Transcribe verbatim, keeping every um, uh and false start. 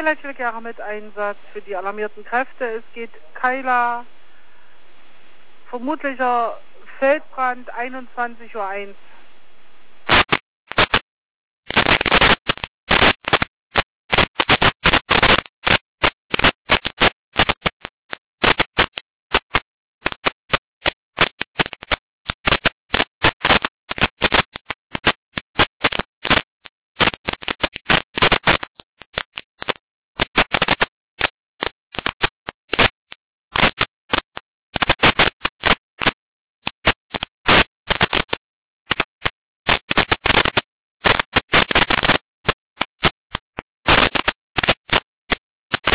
Leitstelle mit Einsatz für die alarmierten Kräfte. Es geht Keiler, vermutlicher Feldbrand, einundzwanzig Uhr eins.